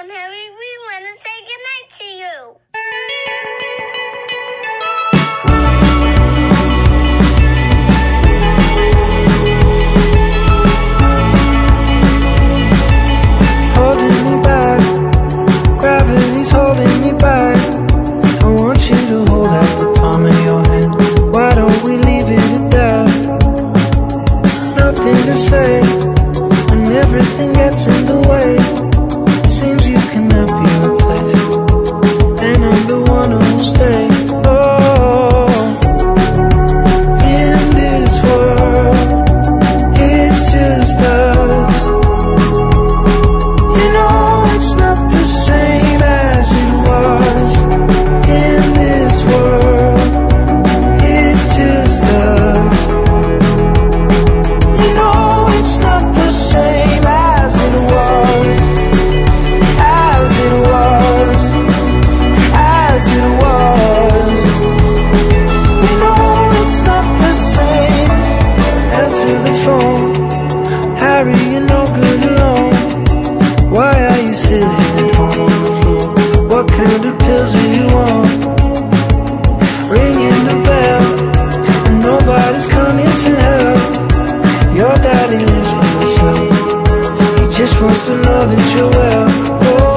on, Harry. We want to say goodnight to you. Holding me back, gravity's holding me back. I want you to hold out the palm of your hand. Why don't we leave it at that? Nothing to say when everything gets in the way. Seems you cannot be replaced, and I'm the one who'll stay. Oh, in this world, it's just us. You know it's not the same as it was. In this world, it's just us. You know it's not the same as it was. As it was. As it was. You know it's not the same. Answer the phone. Harry, you're no good alone. Why are you sitting at home on the floor? What kind of pills are you on? Ringing the bell, and nobody's coming to help. Your daddy lives by himself. He just wants to know that you're well. Oh,